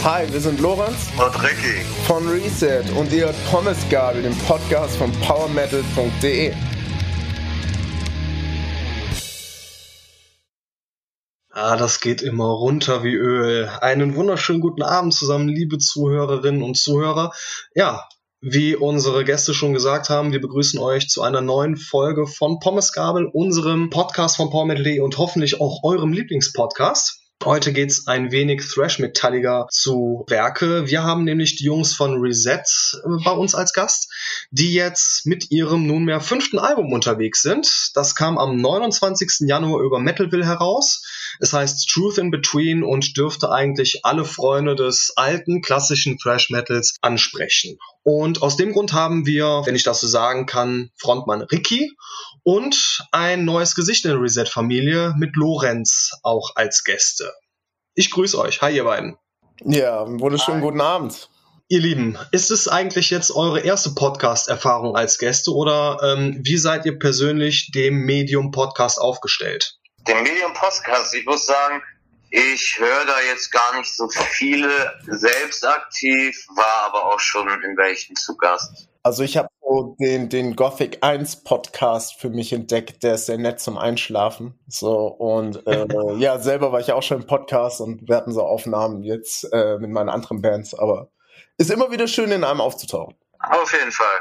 Hi, wir sind Lorenz und Ricky von Reset und ihr hört Pommesgabel, den Podcast von PowerMetal.de. Das geht immer runter wie Öl. Einen wunderschönen guten Abend zusammen, liebe Zuhörerinnen und Zuhörer. Ja, wie unsere Gäste schon gesagt haben, wir begrüßen euch zu einer neuen Folge von Pommesgabel, unserem Podcast von PowerMetal.de und hoffentlich auch eurem Lieblingspodcast. Heute geht's ein wenig thrash-metalliger zu Werke. Wir haben nämlich die Jungs von Reset bei uns als Gast, die jetzt mit ihrem nunmehr 5. Album unterwegs sind. Das kam am 29. Januar über Metalville heraus. Es heißt Truth in Between und dürfte eigentlich alle Freunde des alten, klassischen Thrash-Metals ansprechen. Und aus dem Grund haben wir, wenn ich das so sagen kann, Frontmann Ricky und ein neues Gesicht in der Reset-Familie mit Lorenz auch als Gäste. Ich grüße euch. Hi, ihr beiden. Ja, wunderschönen guten Abend. Ihr Lieben, ist es eigentlich jetzt eure erste Podcast-Erfahrung als Gäste oder wie seid ihr persönlich dem Medium-Podcast aufgestellt? Dem Medium-Podcast, ich muss sagen, ich höre da jetzt gar nicht so viele selbst aktiv, war aber auch schon in welchen zu Gast. Also ich habe so den Gothic 1 Podcast für mich entdeckt, der ist sehr nett zum Einschlafen. So und ja, selber war ich auch schon im Podcast und wir hatten so Aufnahmen jetzt mit meinen anderen Bands, aber ist immer wieder schön, in einem aufzutauchen. Auf jeden Fall.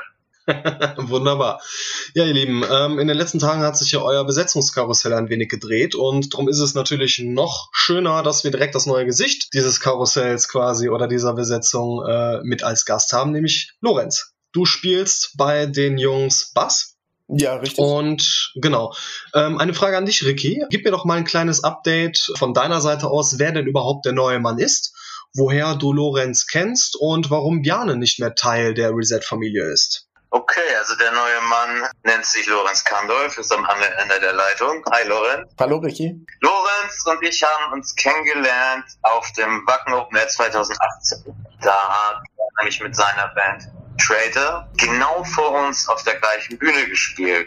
Wunderbar. Ja, ihr Lieben, in den letzten Tagen hat sich ja euer Besetzungskarussell ein wenig gedreht und darum ist es natürlich noch schöner, dass wir direkt das neue Gesicht dieses Karussells quasi oder dieser Besetzung mit als Gast haben, nämlich Lorenz. Du spielst bei den Jungs Bass. Ja, richtig. Und genau. Eine Frage an dich, Ricky. Gib mir doch mal ein kleines Update von deiner Seite aus, wer denn überhaupt der neue Mann ist, woher du Lorenz kennst und warum Bjarne nicht mehr Teil der Reset-Familie ist. Okay, also der neue Mann nennt sich Lorenz Kandolf, ist am anderen Ende der Leitung. Hi Lorenz. Hallo Ricky. Lorenz und ich haben uns kennengelernt auf dem Wacken Open Air 2018. Da hat er nämlich mit seiner Band Traitor genau vor uns auf der gleichen Bühne gespielt.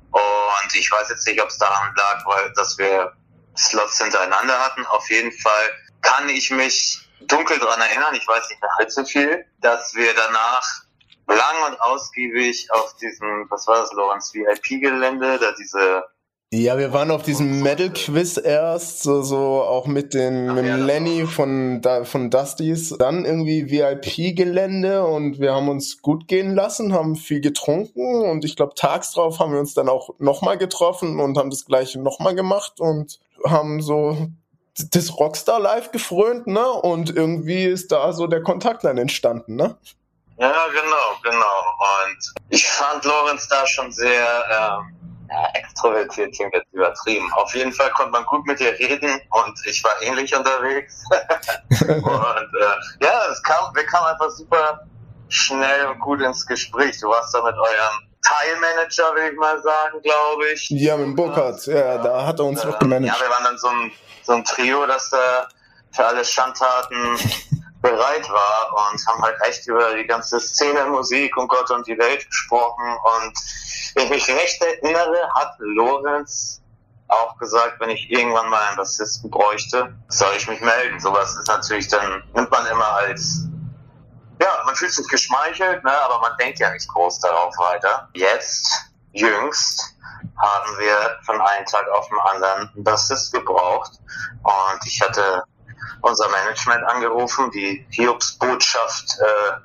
Und ich weiß jetzt nicht, ob es daran lag, dass wir Slots hintereinander hatten. Auf jeden Fall kann ich mich dunkel daran erinnern, ich weiß nicht mehr allzu viel, dass wir danach lang und ausgiebig auf diesem, was war das, Lorenz, VIP-Gelände, da diese... Ja, wir waren auf diesem Metal-Quiz erst, so auch mit Lenny von Dustys, dann irgendwie VIP-Gelände und wir haben uns gut gehen lassen, haben viel getrunken und ich glaube, tags drauf haben wir uns dann auch nochmal getroffen und haben das Gleiche nochmal gemacht und haben so das Rockstar Live gefrönt, ne? Und irgendwie ist da so der Kontakt dann entstanden, ne? Ja, genau. Und ich fand Lorenz da schon sehr extrovertiert, klingt jetzt übertrieben. Auf jeden Fall konnte man gut mit dir reden und ich war ähnlich unterwegs. Und wir kamen einfach super schnell und gut ins Gespräch. Du warst da mit eurem Teilmanager, will ich mal sagen, glaube ich. Ja, mit Burkhardt, ja, da hat er uns noch gemanagt. Ja, wir waren dann so ein Trio, das da für alle Schandtaten bereit war und haben halt echt über die ganze Szene, Musik und Gott und die Welt gesprochen. Und wenn ich mich recht erinnere, hat Lorenz auch gesagt, wenn ich irgendwann mal einen Bassisten bräuchte, soll ich mich melden. Sowas ist natürlich dann, nimmt man immer als, ja, man fühlt sich geschmeichelt, ne, aber man denkt ja nicht groß darauf weiter. Jetzt, jüngst, haben wir von einem Tag auf den anderen einen Bassist gebraucht und ich hatte unser Management angerufen, die Hiobsbotschaft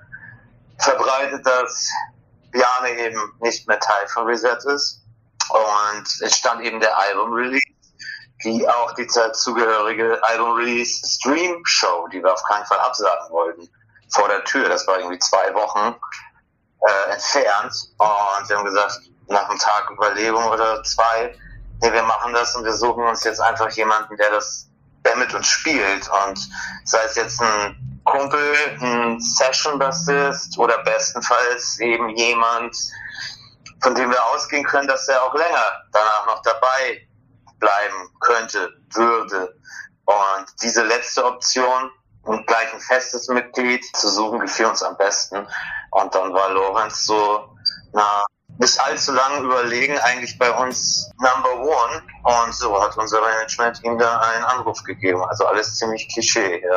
verbreitet, dass Bjarne eben nicht mehr Teil von Reset ist. Und es stand eben der Album-Release, die auch die dazugehörige Album-Release-Stream-Show, die wir auf keinen Fall absagen wollten, vor der Tür. Das war irgendwie 2 Wochen entfernt. Und wir haben gesagt, nach einem Tag Überlegung oder 2, nee, wir machen das und wir suchen uns jetzt einfach jemanden, der mit uns spielt und sei es jetzt ein Kumpel, ein Session-Bassist oder bestenfalls eben jemand, von dem wir ausgehen können, dass er auch länger danach noch dabei bleiben könnte, würde. Und diese letzte Option und gleich ein festes Mitglied zu suchen, gefiel uns am besten. Und dann war Lorenz so nicht allzu lang überlegen, eigentlich bei uns Number One. Und so hat unser Management ihm da einen Anruf gegeben. Also alles ziemlich Klischee, ja.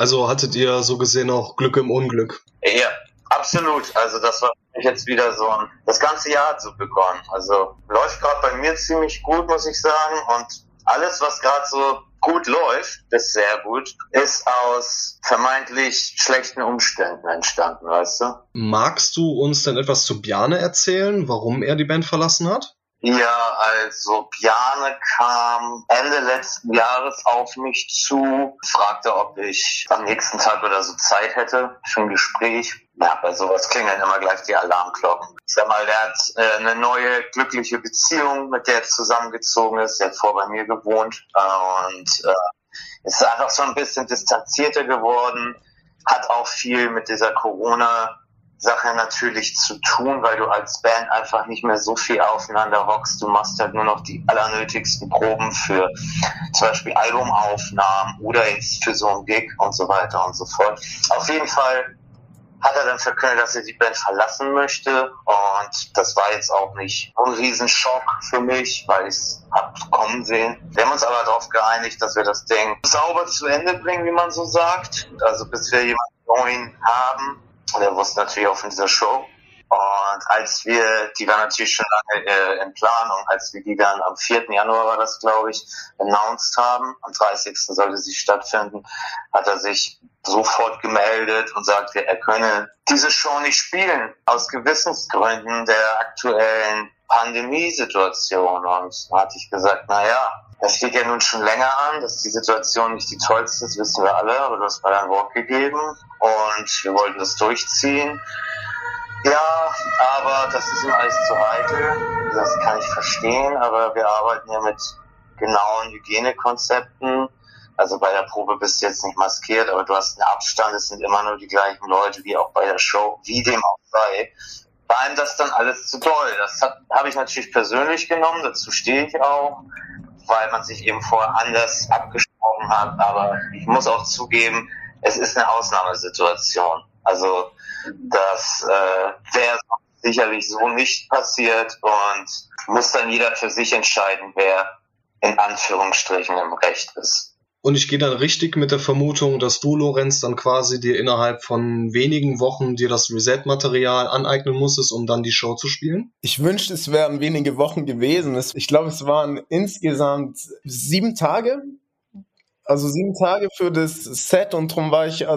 Also hattet ihr so gesehen auch Glück im Unglück? Ja, absolut. Also das war jetzt wieder so das ganze Jahr hat so begonnen. Also läuft gerade bei mir ziemlich gut, muss ich sagen. Und alles, was gerade so gut läuft, ist sehr gut, ist aus vermeintlich schlechten Umständen entstanden, weißt du? Magst du uns denn etwas zu Bjarne erzählen, warum er die Band verlassen hat? Ja, also Bjarne kam Ende letzten Jahres auf mich zu, fragte, ob ich am nächsten Tag oder so Zeit hätte für ein Gespräch. Ja, bei sowas klingeln immer gleich die Alarmglocken. Ich sag mal, der hat eine neue glückliche Beziehung, mit der er zusammengezogen ist. Er hat vorher bei mir gewohnt und ist einfach so ein bisschen distanzierter geworden. Hat auch viel mit dieser Corona-Sache natürlich zu tun, weil du als Band einfach nicht mehr so viel aufeinander hockst. Du machst halt nur noch die allernötigsten Proben für zum Beispiel Albumaufnahmen oder jetzt für so einen Gig und so weiter und so fort. Auf jeden Fall hat er dann verkündet, dass er die Band verlassen möchte und das war jetzt auch nicht ein Riesenschock für mich, weil ich es hab kommen sehen. Wir haben uns aber darauf geeinigt, dass wir das Ding sauber zu Ende bringen, wie man so sagt, also bis wir jemanden neuen haben. Und er wusste natürlich auch von dieser Show. Und als wir, die war natürlich schon lange in Planung, als wir die dann am 4. Januar war das, glaube ich, announced haben, am 30. sollte sie stattfinden, hat er sich sofort gemeldet und sagte, er könne diese Show nicht spielen, aus Gewissensgründen der aktuellen Pandemiesituation. Und da hatte ich gesagt, das steht ja nun schon länger an, dass die Situation nicht die tollste ist, wissen wir alle, aber du hast mir ein Wort gegeben und wir wollten das durchziehen. Ja, aber das ist ihm alles zu heikel. Das kann ich verstehen, aber wir arbeiten ja mit genauen Hygienekonzepten. Also bei der Probe bist du jetzt nicht maskiert, aber du hast einen Abstand. Es sind immer nur die gleichen Leute wie auch bei der Show, wie dem auch sei. War ihm das dann alles zu doll? Das habe ich natürlich persönlich genommen, dazu stehe ich auch, weil man sich eben vorher anders abgesprochen hat. Aber ich muss auch zugeben, es ist eine Ausnahmesituation. Also das wäre sicherlich so nicht passiert und muss dann jeder für sich entscheiden, wer in Anführungsstrichen im Recht ist. Und ich gehe dann richtig mit der Vermutung, dass du, Lorenz, dann quasi dir innerhalb von wenigen Wochen dir das Reset-Material aneignen musstest, um dann die Show zu spielen? Ich wünschte, es wären wenige Wochen gewesen. Ich glaube, es waren insgesamt 7 Tage. Also 7 Tage für das Set und drum war ich,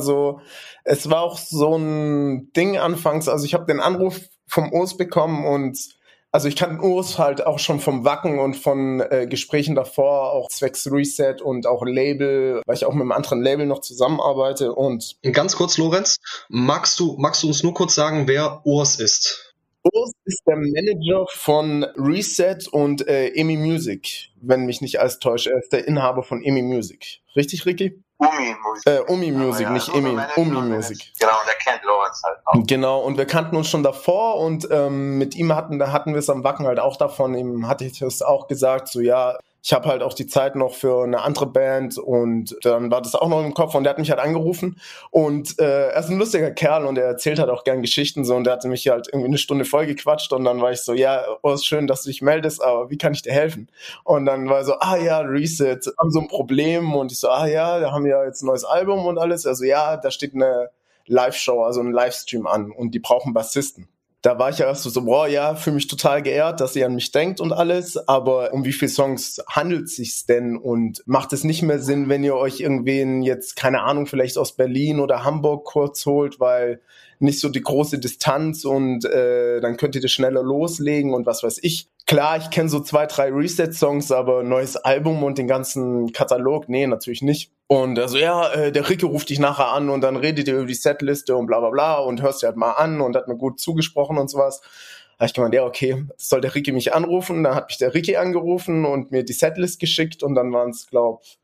es war auch so ein Ding anfangs, also ich habe den Anruf vom Urs bekommen und also ich kannte Urs halt auch schon vom Wacken und von Gesprächen davor, auch zwecks Reset und auch Label, weil ich auch mit einem anderen Label noch zusammenarbeite und... Ganz kurz, Lorenz, magst du uns nur kurz sagen, wer Urs ist? Urs ist der Manager von Reset und EMI Music, wenn mich nicht alles täuscht. Er ist der Inhaber von EMI Music. Richtig, Ricky? Umi Music. Umi Music, nicht EMI. Umi Music. Genau, und der kennt Lorenz halt auch. Genau, und wir kannten uns schon davor und mit ihm hatten wir es am Wacken halt auch davon. Ihm hatte ich das auch gesagt, so ja, ich habe halt auch die Zeit noch für eine andere Band und dann war das auch noch im Kopf und der hat mich halt angerufen und er ist ein lustiger Kerl und er erzählt halt auch gern Geschichten so und der hatte mich halt irgendwie eine Stunde voll gequatscht und dann war ich so, ja, ist schön, dass du dich meldest, aber wie kann ich dir helfen? Und dann war er so, ja, Reset, haben so ein Problem und ich so, ja, wir haben ja jetzt ein neues Album und alles, also ja, da steht eine Live-Show, also ein Livestream an und die brauchen Bassisten. Da war ich ja erst so, fühle mich total geehrt, dass ihr an mich denkt und alles, aber um wie viele Songs handelt es sich denn und macht es nicht mehr Sinn, wenn ihr euch irgendwen jetzt, keine Ahnung, vielleicht aus Berlin oder Hamburg kurz holt, weil nicht so die große Distanz und dann könnt ihr das schneller loslegen und was weiß ich. Klar, ich kenne so 2, 3 Reset-Songs, aber neues Album und den ganzen Katalog, nee, natürlich nicht. Und also der Ricky ruft dich nachher an und dann redet ihr über die Setliste und bla bla bla und hörst dir halt mal an und hat mir gut zugesprochen und sowas. Da hab ich gemeint, ja okay, soll der Ricky mich anrufen? Dann hat mich der Ricky angerufen und mir die Setlist geschickt und dann waren es, glaube ich,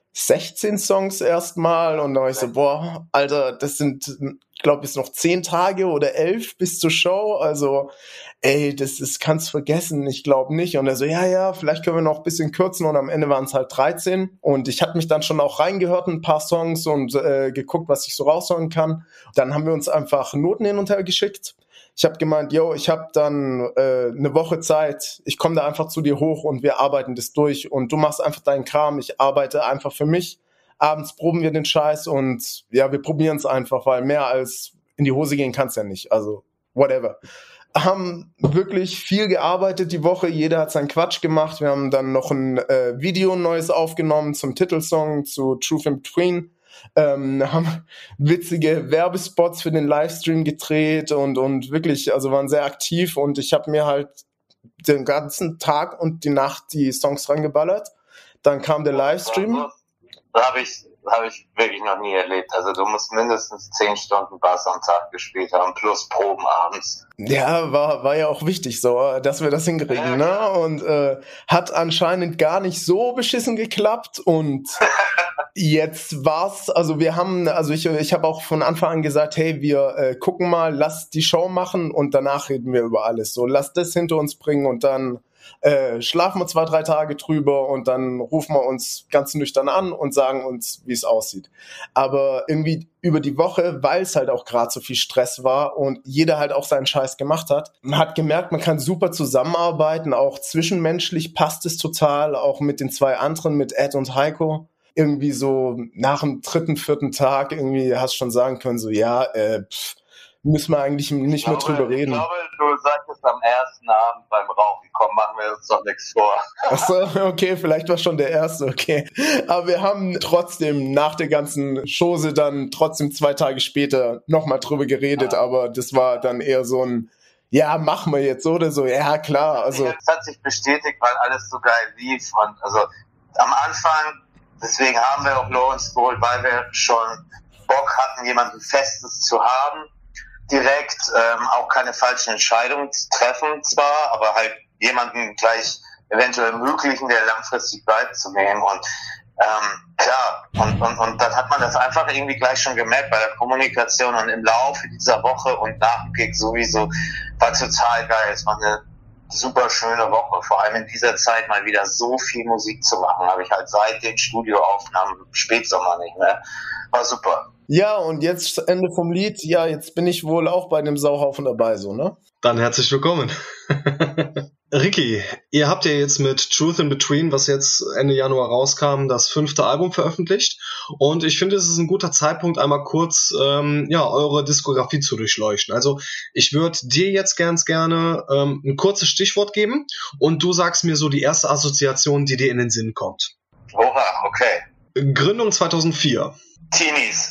16 Songs erstmal und da war ich so, Alter, das sind, glaube ich, noch 10 Tage oder 11 bis zur Show, also das kannst vergessen, ich glaube nicht. Und er so, ja, vielleicht können wir noch ein bisschen kürzen und am Ende waren es halt 13 und ich hatte mich dann schon auch reingehört in ein paar Songs und geguckt, was ich so raushören kann. Dann haben wir uns einfach Noten hin und her geschickt. Ich habe gemeint, ich habe dann eine Woche Zeit, ich komme da einfach zu dir hoch und wir arbeiten das durch und du machst einfach deinen Kram, ich arbeite einfach für mich, abends proben wir den Scheiß und ja, wir probieren es einfach, weil mehr als in die Hose gehen kann es ja nicht, also whatever. Haben wirklich viel gearbeitet die Woche, jeder hat seinen Quatsch gemacht, wir haben dann noch ein Video neues aufgenommen zum Titelsong, zu Truth in Between, haben witzige Werbespots für den Livestream gedreht und wirklich, also waren sehr aktiv und ich habe mir halt den ganzen Tag und die Nacht die Songs rangeballert. Dann kam der Livestream. Habe ich wirklich noch nie erlebt. Also du musst mindestens 10 Stunden Bass am Tag gespielt haben, plus Proben abends. Ja, war ja auch wichtig so, dass wir das hinkriegen, ne? Und hat anscheinend gar nicht so beschissen geklappt und jetzt war's, also ich habe auch von Anfang an gesagt, hey, wir gucken mal, lass die Show machen und danach reden wir über alles. So, lass das hinter uns bringen und dann schlafen wir 2-3 Tage drüber und dann rufen wir uns ganz nüchtern an und sagen uns, wie es aussieht. Aber irgendwie über die Woche, weil es halt auch gerade so viel Stress war und jeder halt auch seinen Scheiß gemacht hat, man hat gemerkt, man kann super zusammenarbeiten, auch zwischenmenschlich passt es total, auch mit den 2 anderen, mit Ed und Heiko. Irgendwie so nach dem 3., 4. Tag irgendwie hast schon sagen können, so ja, müssen wir eigentlich nicht mehr drüber reden. Ich glaube, du sagtest am ersten Abend beim Rauchen, komm, machen wir uns doch nichts vor. Achso, okay, vielleicht war schon der erste, okay. Aber wir haben trotzdem nach der ganzen Chose dann trotzdem 2 Tage später nochmal drüber geredet, aber das war dann eher so ein, ja, machen wir jetzt so oder so, ja klar. Also es hat sich bestätigt, weil alles so geil lief und also am Anfang, deswegen haben wir auch Lawrence geholt, weil wir schon Bock hatten, jemanden Festes zu haben. Direkt auch keine falschen Entscheidungen zu treffen zwar, aber halt jemanden gleich eventuell ermöglichen, der langfristig bleibt, zu nehmen. Und klar, und dann hat man das einfach irgendwie gleich schon gemerkt bei der Kommunikation und im Laufe dieser Woche und nach dem Gig sowieso war total geil. Es war eine super schöne Woche, vor allem in dieser Zeit mal wieder so viel Musik zu machen, habe ich halt seit den Studioaufnahmen im Spätsommer nicht mehr. War super. Ja, und jetzt Ende vom Lied, ja, jetzt bin ich wohl auch bei dem Sauhaufen dabei, so, ne? Dann herzlich willkommen. Ricky, ihr habt ja jetzt mit Truth in Between, was jetzt Ende Januar rauskam, das 5. Album veröffentlicht. Und ich finde, es ist ein guter Zeitpunkt, einmal kurz eure Diskografie zu durchleuchten. Also ich würde dir jetzt ganz gerne ein kurzes Stichwort geben und du sagst mir so die erste Assoziation, die dir in den Sinn kommt. Oha, okay. Gründung 2004. Teenies.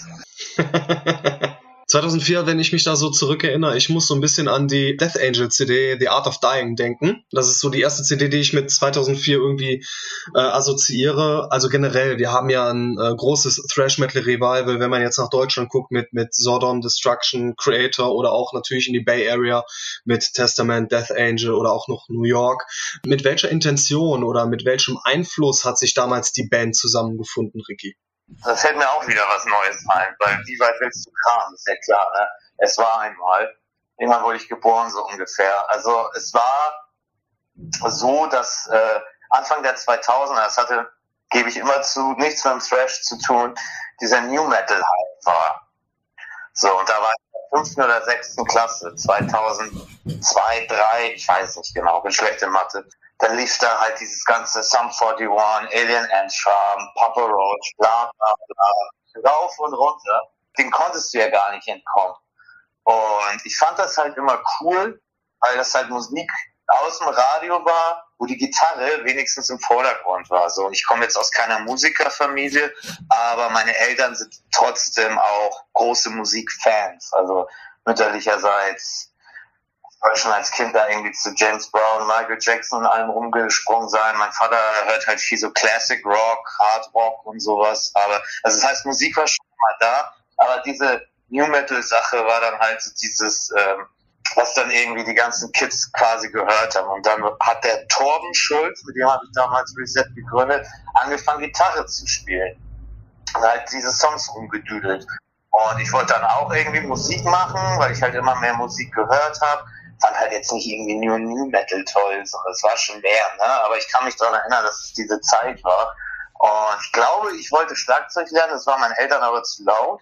2004, wenn ich mich da so zurückerinnere, ich muss so ein bisschen an die Death Angel CD The Art of Dying denken. Das ist so die erste CD, die ich mit 2004 irgendwie assoziiere. Also generell, wir haben ja ein großes Thrash-Metal-Revival, wenn man jetzt nach Deutschland guckt, mit Sodom, Destruction, Creator oder auch natürlich in die Bay Area mit Testament, Death Angel oder auch noch New York. Mit welcher Intention oder mit welchem Einfluss hat sich damals die Band zusammengefunden, Ricky? Da fällt mir auch wieder was Neues ein, weil wie weit willst du kramen, ist ja klar, ne? Es war einmal, irgendwann wurde ich geboren, so ungefähr. Also es war so, dass Anfang der 2000er, das hatte, gebe ich immer zu, nichts mit dem Thrash zu tun, dieser New Metal Hype war. So, und da war ich in der 5. oder 6. Klasse, 2002, 2003, ich weiß nicht genau, bin schlecht in Mathe. Dann lief da halt dieses ganze Sum 41, Alien Ant Farm, Papa Roach, bla bla bla, rauf und runter. Den konntest du ja gar nicht entkommen. Und ich fand das halt immer cool, weil das halt Musik aus dem Radio war, wo die Gitarre wenigstens im Vordergrund war. So, ich komme jetzt aus keiner Musikerfamilie, aber meine Eltern sind trotzdem auch große Musikfans. Also mütterlicherseits war schon als Kind da irgendwie zu James Brown, Michael Jackson und allem rumgesprungen sein. Mein Vater hört halt viel so Classic Rock, Hard Rock und sowas. Aber, also das heißt, Musik war schon mal da, aber diese New Metal Sache war dann halt so dieses, was dann irgendwie die ganzen Kids quasi gehört haben. Und dann hat der Torben Schulz, mit dem habe ich damals Reset gegründet, angefangen Gitarre zu spielen. Und halt diese Songs rumgedüdelt. Und ich wollte dann auch irgendwie Musik machen, weil ich halt immer mehr Musik gehört habe. Fand halt jetzt nicht irgendwie nur New Metal toll, sondern es war schon mehr, ne? Aber ich kann mich daran erinnern, dass es diese Zeit war. Und ich glaube, ich wollte Schlagzeug lernen, das war meinen Eltern aber zu laut.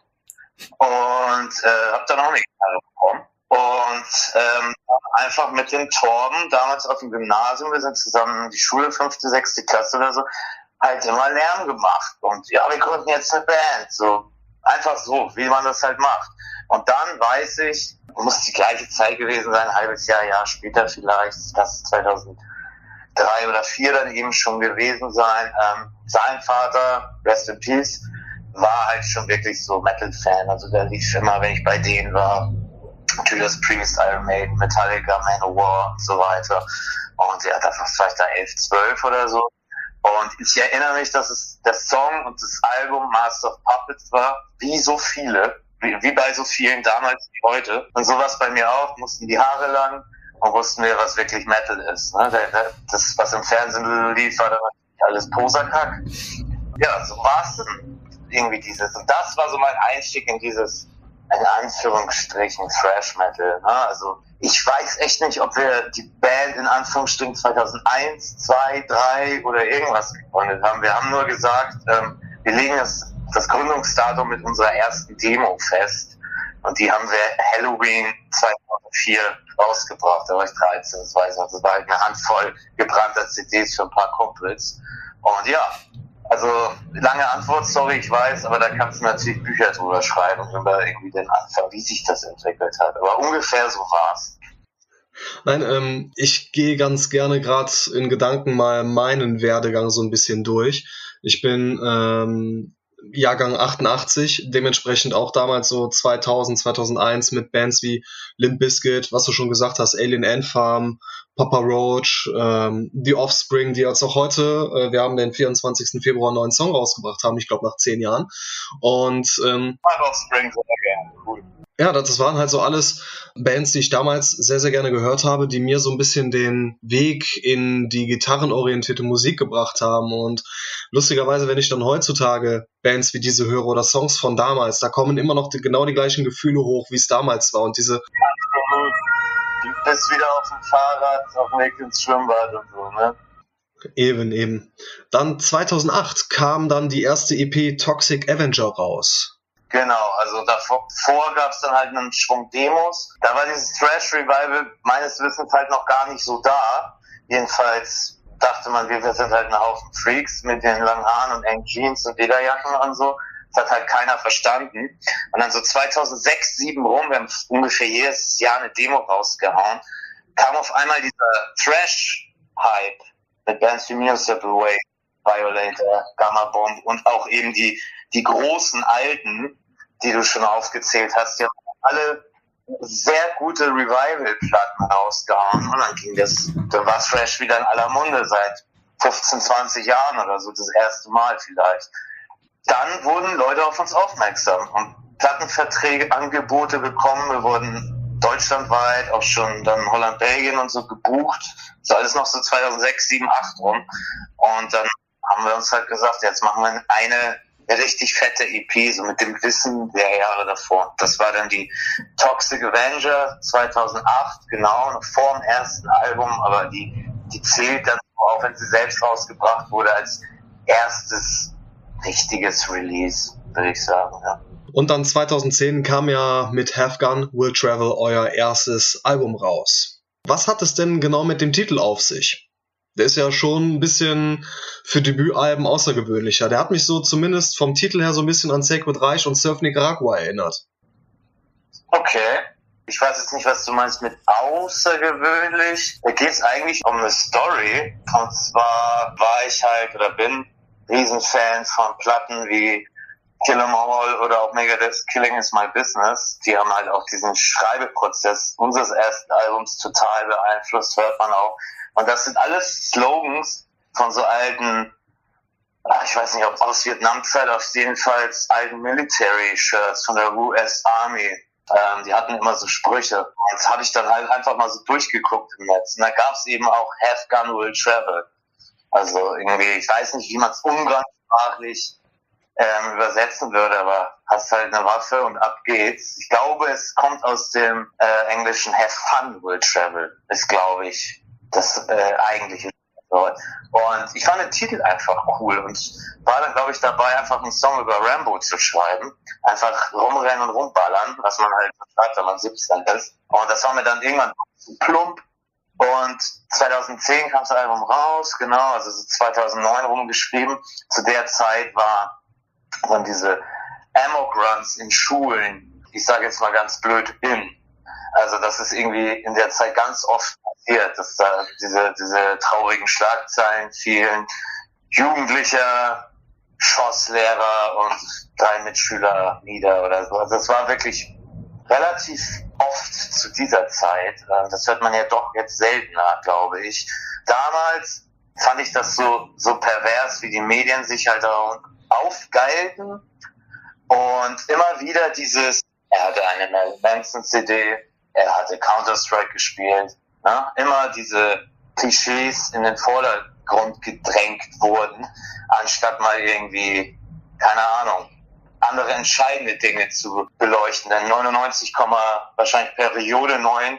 Und habe dann auch eine Gitarre bekommen. Und einfach mit dem Torben, damals auf dem Gymnasium, wir sind zusammen in die Schule, 5., 6. Klasse oder so, halt immer Lärm gemacht. Und ja, wir gründen jetzt eine Band. So, einfach so, wie man das halt macht. Und dann weiß ich, muss die gleiche Zeit gewesen sein, ein halbes Jahr später vielleicht, das 2003 oder 2004 dann eben schon gewesen sein. Sein Vater, Rest in Peace, war halt schon wirklich so Metal-Fan. Also der lief immer, wenn ich bei denen war, Judas Priest, Iron Maiden, Metallica, Manowar und so weiter. Und ja, das war vielleicht da 11, 12 oder so. Und ich erinnere mich, dass es der Song und das Album Master of Puppets war, wie so viele, wie bei so vielen damals wie heute. Und sowas bei mir auch, mussten die Haare lang und wussten wir, was wirklich Metal ist. Ne? Das, was im Fernsehen lief, war dann alles Poserkack. Ja, so war es dann irgendwie dieses. Und das war so mein Einstieg in dieses, in Anführungsstrichen, Thrash Metal. Ne? Also ich weiß echt nicht, ob wir die Band in Anführungsstrichen 2001, 2, 3 oder irgendwas gegründet haben. Wir haben nur gesagt, wir legen das Gründungsdatum mit unserer ersten Demo fest. Und die haben wir Halloween 2004 rausgebracht. Da war ich 13, das weiß ich noch. Das war halt eine Handvoll gebrannter CDs für ein paar Kumpels. Und ja, also lange Antwort, sorry, ich weiß, aber da kannst du natürlich Bücher drüber schreiben, über irgendwie den Anfang, wie sich das entwickelt hat. Aber ungefähr so war's. Nein, ich gehe ganz gerne gerade in Gedanken mal meinen Werdegang so ein bisschen durch. Ich bin Jahrgang 88, dementsprechend auch damals so 2000, 2001 mit Bands wie Limp Bizkit, was du schon gesagt hast, Alien Ant Farm, Papa Roach, The Offspring, die jetzt auch heute, wir haben den 24. Februar einen neuen Song rausgebracht haben, ich glaube nach 10 Jahren. Und Offspring sehr gerne, cool. Ja, das waren halt so alles Bands, die ich damals sehr, sehr gerne gehört habe, die mir so ein bisschen den Weg in die gitarrenorientierte Musik gebracht haben. Und lustigerweise, wenn ich dann heutzutage Bands wie diese höre oder Songs von damals, da kommen immer noch genau die gleichen Gefühle hoch, wie es damals war. Und diese... Du bist wieder auf dem Fahrrad, auf dem Weg ins Schwimmbad und so, ne? Eben. Dann 2008 kam dann die erste EP Toxic Avenger raus. Genau, also davor gab es dann halt einen Schwung Demos. Da war dieses Thrash-Revival meines Wissens halt noch gar nicht so da. Jedenfalls dachte man, wir sind halt ein Haufen Freaks mit den langen Haaren und engen Jeans und Lederjacken und so. Das hat halt keiner verstanden. Und dann so 2006, 2007 rum, wir haben ungefähr jedes Jahr eine Demo rausgehauen, kam auf einmal dieser Thrash-Hype mit Bands wie Municipal Waste, Violator, Gamma Bomb und auch eben die großen Alten, die du schon aufgezählt hast, die haben alle sehr gute Revival-Platten rausgehauen und dann war Thrash wieder in aller Munde seit 15, 20 Jahren oder so, das erste Mal vielleicht. Dann wurden Leute auf uns aufmerksam und Plattenverträge, Angebote bekommen, wir wurden deutschlandweit, auch schon dann Holland, Belgien und so gebucht, so alles noch so 2006, 2007, 2008 rum und dann haben wir uns halt gesagt, jetzt machen wir eine richtig fette EP, so mit dem Wissen der Jahre davor. Das war dann die Toxic Avenger 2008, genau, noch vor dem ersten Album, aber die zählt dann auch, wenn sie selbst rausgebracht wurde, als erstes richtiges Release, würde ich sagen, ja. Und dann 2010 kam ja mit Have Gun Will Travel euer erstes Album raus. Was hat es denn genau mit dem Titel auf sich? Der ist ja schon ein bisschen für Debütalben außergewöhnlicher. Der hat mich so zumindest vom Titel her so ein bisschen an Sacred Reich und Surf Nicaragua erinnert. Okay. Ich weiß jetzt nicht, was du meinst mit außergewöhnlich. Da geht es eigentlich um eine Story. Und zwar war ich halt oder bin Riesenfan von Platten wie Kill 'Em All oder auch Megadeth's Killing Is My Business. Die haben halt auch diesen Schreibeprozess unseres ersten Albums total beeinflusst, hört man auch. Und das sind alles Slogans von so alten, ich weiß nicht, ob aus Vietnam-Zeit, auf jeden Fall alten Military-Shirts von der US Army. Die hatten immer so Sprüche. Und das habe ich dann halt einfach mal so durchgeguckt im Netz. Und da gab es eben auch Have Gun Will Travel. Also irgendwie, ich weiß nicht, wie man es umgangssprachlich übersetzen würde, aber hast halt eine Waffe und ab geht's. Ich glaube, es kommt aus dem englischen Have Fun Will Travel, ist, glaube ich, das eigentliche Wort. Und ich fand den Titel einfach cool und war dann, glaube ich, dabei, einfach einen Song über Rambo zu schreiben. Einfach rumrennen und rumballern, was man halt schreibt, wenn man 17 ist. Und das war mir dann irgendwann zu plump Und 2010 kam das Album raus, genau, also so 2009 rumgeschrieben. Zu der Zeit war dann diese Amok-Runs in Schulen, ich sage jetzt mal ganz blöd, Also das ist irgendwie in der Zeit ganz oft passiert, dass da diese traurigen Schlagzeilen fielen. Jugendlicher Schosslehrer und 3 Mitschüler nieder oder so. Also das war wirklich relativ oft zu dieser Zeit. Das hört man ja doch jetzt seltener, glaube ich. Damals fand ich das so pervers, wie die Medien sich halt auch aufgeilten und immer wieder er hatte eine Marilyn Manson CD, er hatte Counter-Strike gespielt, ne? Immer diese Klischees in den Vordergrund gedrängt wurden, anstatt mal irgendwie, keine Ahnung, andere entscheidende Dinge zu beleuchten. Denn 99, wahrscheinlich Periode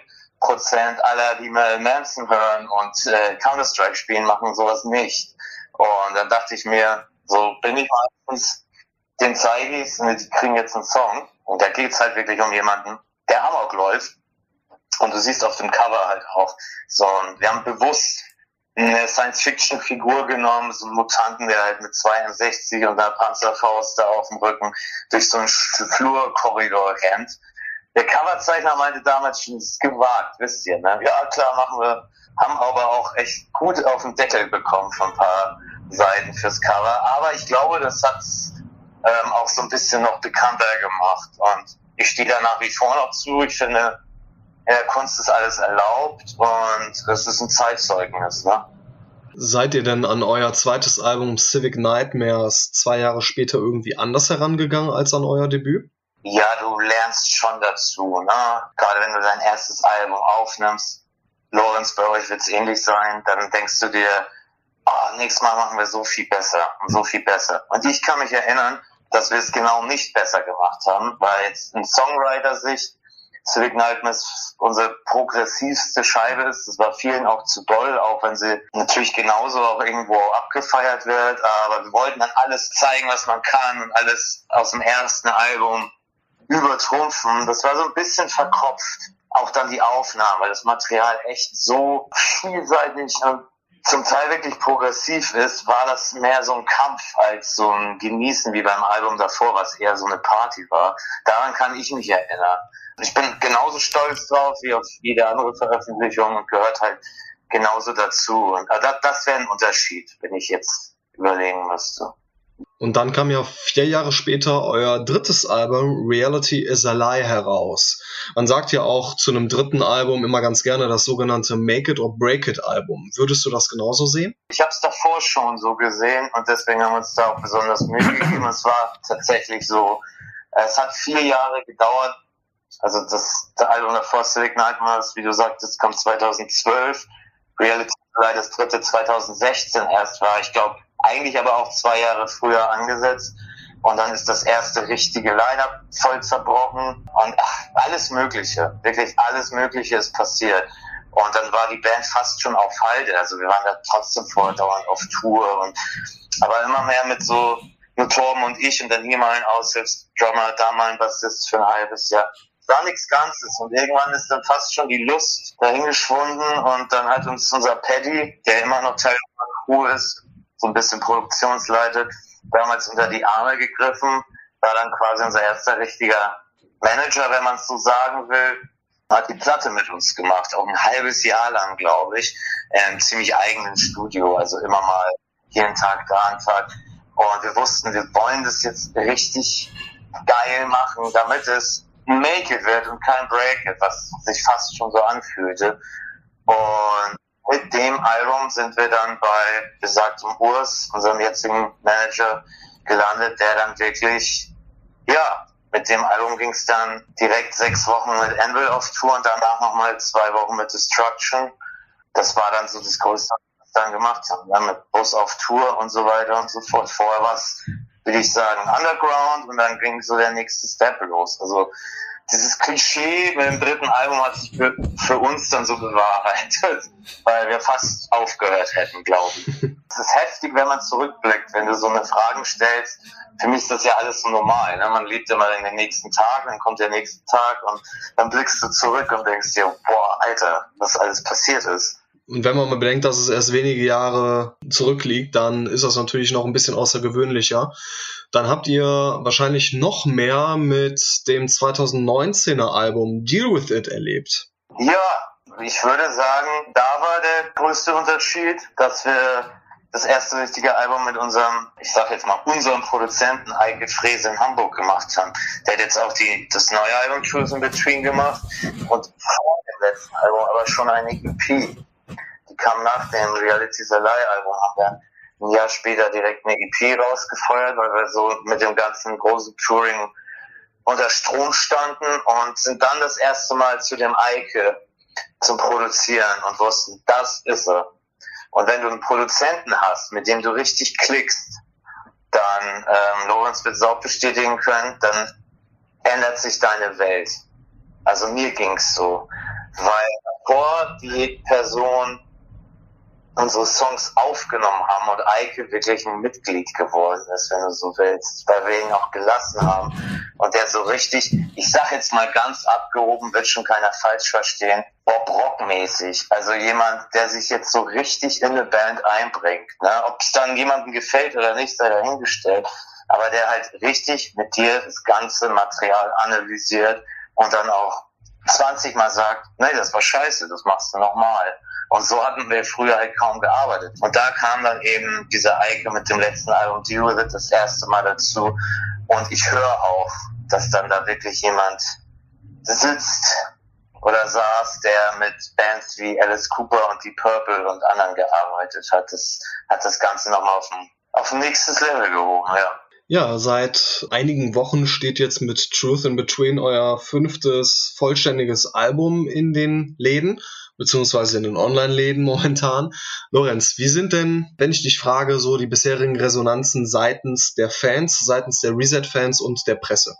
9% aller, die Marilyn Manson hören und Counter-Strike spielen, machen sowas nicht. Und dann dachte ich mir, so bin ich meistens den Zeigis und die kriegen jetzt einen Song. Und da geht's halt wirklich um jemanden, der Amok läuft. Und du siehst auf dem Cover halt auch so, wir haben bewusst eine Science-Fiction-Figur genommen, so einen Mutanten, der halt mit 62 und einer Panzerfaust da auf dem Rücken durch so einen Flurkorridor rennt. Der Coverzeichner meinte damals schon, das ist gewagt, wisst ihr, ne? Ja, klar, machen wir, haben aber auch echt gut auf den Deckel bekommen von ein paar Seiten fürs Cover. Aber ich glaube, das hat's auch so ein bisschen noch bekannter gemacht. Und ich stehe da nach wie vor noch zu. Ich finde, in der Kunst ist alles erlaubt und es ist ein Zeitzeugnis, ne? Seid ihr denn an euer zweites Album Civic Nightmares 2 Jahre später irgendwie anders herangegangen als an euer Debüt? Ja, du lernst schon dazu, ne? Gerade wenn du dein erstes Album aufnimmst, Lorenz, bei euch wird's ähnlich sein, dann denkst du dir, nächstes Mal machen wir so viel besser und so viel besser. Und ich kann mich erinnern, dass wir es genau nicht besser gemacht haben, weil jetzt in Songwriter-Sicht Civic Nightmares unsere progressivste Scheibe ist. Das war vielen auch zu doll, auch wenn sie natürlich genauso auch irgendwo abgefeiert wird. Aber wir wollten dann alles zeigen, was man kann und alles aus dem ersten Album übertrumpfen. Das war so ein bisschen verkopft. Auch dann die Aufnahmen, weil das Material echt so vielseitig und zum Teil wirklich progressiv ist, war das mehr so ein Kampf als so ein Genießen wie beim Album davor, was eher so eine Party war. Daran kann ich mich erinnern. Ich bin genauso stolz drauf wie auf jede andere Veröffentlichung und gehört halt genauso dazu. Und das wäre ein Unterschied, wenn ich jetzt überlegen müsste. Und dann kam ja 4 Jahre später euer drittes Album Reality is a Lie heraus. Man sagt ja auch zu einem dritten Album immer ganz gerne das sogenannte Make It or Break It Album. Würdest du das genauso sehen? Ich habe es davor schon so gesehen und deswegen haben wir uns da auch besonders Mühe gegeben. Es war tatsächlich so, es hat 4 Jahre gedauert. Also das Album davor, Civic Nightmares, wie du sagtest, kam 2012. Reality is a Lie, das dritte 2016 erst war. Ich glaube, eigentlich aber auch 2 Jahre früher angesetzt. Und dann ist das erste richtige Line-Up voll zerbrochen. Und alles Mögliche, wirklich alles Mögliche ist passiert. Und dann war die Band fast schon auf Halde. Also wir waren da trotzdem fortdauernd auf Tour. Aber immer mehr mit so nur Torben und ich und dann hier mal ein Aushilfsdrummer, da mal ein Bassist für ein halbes Jahr. War nichts Ganzes. Und irgendwann ist dann fast schon die Lust dahingeschwunden. Und dann hat uns unser Paddy, der immer noch Teil der Crew ist, so ein bisschen Produktionsleitet, damals unter die Arme gegriffen, war dann quasi unser erster richtiger Manager, wenn man es so sagen will, hat die Platte mit uns gemacht, auch ein halbes Jahr lang, glaube ich, im ziemlich eigenen Studio, also immer mal jeden Tag, da einen Tag. Und wir wussten, wir wollen das jetzt richtig geil machen, damit es ein Make It wird und kein Break It, was sich fast schon so anfühlte. Und mit dem Album sind wir dann bei besagtem Urs, unserem jetzigen Manager, gelandet, der dann wirklich, mit dem Album ging es dann direkt 6 Wochen mit Anvil auf Tour und danach nochmal 2 Wochen mit Destruction. Das war dann so das Größte, was wir dann gemacht haben. Dann mit Bus auf Tour und so weiter und so fort. Vorher war es, würde ich sagen, Underground und dann ging so der nächste Step los. Also dieses Klischee mit dem dritten Album hat sich für uns dann so bewahrheitet, weil wir fast aufgehört hätten, glaube ich. es ist heftig, wenn man zurückblickt, wenn du so eine Frage stellst. Für mich ist das ja alles so normal, ne? Man lebt immer in den nächsten Tag, dann kommt der nächste Tag und dann blickst du zurück und denkst dir, boah, Alter, was alles passiert ist. Und wenn man mal bedenkt, dass es erst wenige Jahre zurückliegt, dann ist das natürlich noch ein bisschen außergewöhnlicher. Dann habt ihr wahrscheinlich noch mehr mit dem 2019er Album Deal With It erlebt. Ja, ich würde sagen, da war der größte Unterschied, dass wir das erste richtige Album mit unserem Produzenten Eike Frese in Hamburg gemacht haben. Der hat jetzt auch das neue Album Truth in Between gemacht und vor dem letzten Album aber schon eine EP. Die kam nach dem Reality Salai Album, haben wir ein Jahr später direkt eine EP rausgefeuert, weil wir so mit dem ganzen großen Touring unter Strom standen und sind dann das erste Mal zu dem Eike zum Produzieren und wussten, das ist er. Und wenn du einen Produzenten hast, mit dem du richtig klickst, dann, Lorenz wird es auch bestätigen können, dann ändert sich deine Welt. Also mir ging's so. Weil bevor die Person unsere Songs aufgenommen haben und Eike wirklich ein Mitglied geworden ist, wenn du so willst, weil wir ihn auch gelassen haben. Und der so richtig, ich sag jetzt mal ganz abgehoben, wird schon keiner falsch verstehen, Bob Rock-mäßig. Also jemand, der sich jetzt so richtig in eine Band einbringt. Ne? Ob es dann jemandem gefällt oder nicht, sei dahingestellt. Aber der halt richtig mit dir das ganze Material analysiert und dann auch 20 Mal sagt, nee, das war scheiße, das machst du nochmal. Und so hatten wir früher halt kaum gearbeitet. Und da kam dann eben dieser Eike mit dem letzten Album Deal With It das erste Mal dazu. Und ich höre auch, dass dann da wirklich jemand sitzt oder saß, der mit Bands wie Alice Cooper und Deep Purple und anderen gearbeitet hat. Das hat das Ganze nochmal auf ein nächstes Level gehoben, ja. Ja, seit einigen Wochen steht jetzt mit Truth in Between euer 5. vollständiges Album in den Läden, beziehungsweise in den Online-Läden momentan. Lorenz, wie sind denn, wenn ich dich frage, so die bisherigen Resonanzen seitens der Fans, seitens der Reset-Fans und der Presse?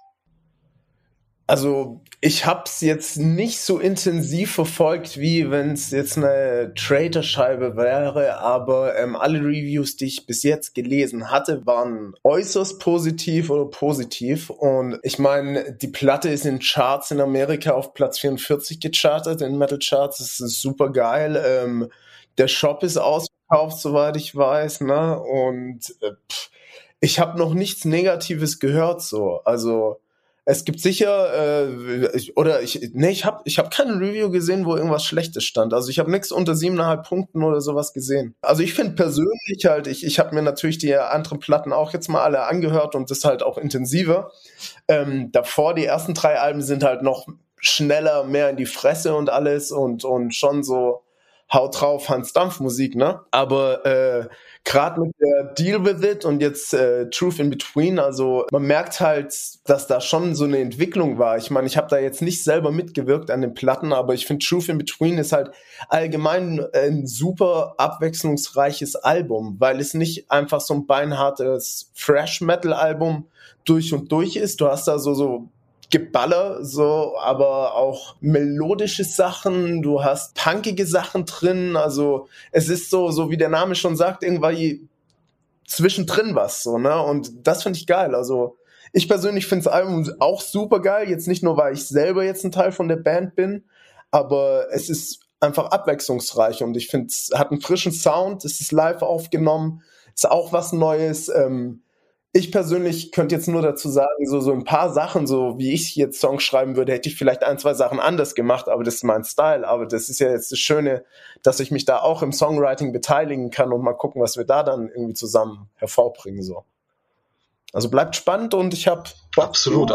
Also ich hab's jetzt nicht so intensiv verfolgt, wie wenn es jetzt eine Traitor-Scheibe wäre, aber alle Reviews, die ich bis jetzt gelesen hatte, waren äußerst positiv oder positiv. Und ich meine, die Platte ist in Charts in Amerika auf Platz 44 gechartet, in Metal Charts. Das ist super geil. Der Shop ist ausverkauft, soweit ich weiß, ne? Und ich habe noch nichts Negatives gehört, so. Also es gibt sicher, ich habe keine Review gesehen, wo irgendwas Schlechtes stand. Also ich habe nichts unter 7,5 Punkten oder sowas gesehen. Also ich finde persönlich halt, ich habe mir natürlich die anderen Platten auch jetzt mal alle angehört und das halt auch intensiver. Davor, die ersten 3 Alben sind halt noch schneller, mehr in die Fresse und alles und schon so Haut drauf, Hans Dampf Musik, ne? Aber gerade mit der Deal With It und jetzt Truth in Between, also man merkt halt, dass da schon so eine Entwicklung war. Ich meine, ich habe da jetzt nicht selber mitgewirkt an den Platten, aber ich finde Truth in Between ist halt allgemein ein super abwechslungsreiches Album, weil es nicht einfach so ein beinhartes Thrash-Metal-Album durch und durch ist. Du hast da so Geballer, so, aber auch melodische Sachen, du hast punkige Sachen drin, also es ist so wie der Name schon sagt, irgendwie zwischendrin was, so, ne, und das finde ich geil, also ich persönlich finde das Album auch super geil, jetzt nicht nur, weil ich selber jetzt ein Teil von der Band bin, aber es ist einfach abwechslungsreich und ich finde, es hat einen frischen Sound, es ist live aufgenommen, ist auch was Neues, ich persönlich könnte jetzt nur dazu sagen, so ein paar Sachen, so wie ich jetzt Songs schreiben würde, hätte ich vielleicht 1, 2 Sachen anders gemacht, aber das ist mein Style. Aber das ist ja jetzt das Schöne, dass ich mich da auch im Songwriting beteiligen kann und mal gucken, was wir da dann irgendwie zusammen hervorbringen, so. Also bleibt spannend und ich habe Absolut.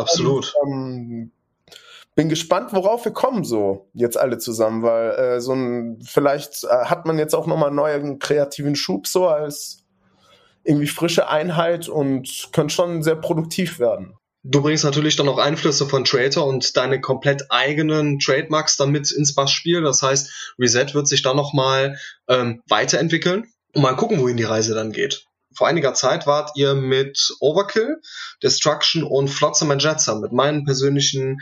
bin gespannt, worauf wir kommen, so jetzt alle zusammen, weil vielleicht hat man jetzt auch nochmal einen neuen kreativen Schub so als irgendwie frische Einheit und können schon sehr produktiv werden. Du bringst natürlich dann auch Einflüsse von Traitor und deine komplett eigenen Trademarks damit ins Bassspiel. Das heißt, Reset wird sich dann nochmal weiterentwickeln und mal gucken, wohin die Reise dann geht. Vor einiger Zeit wart ihr mit Overkill, Destruction und Flotsam and Jetsam mit meinen persönlichen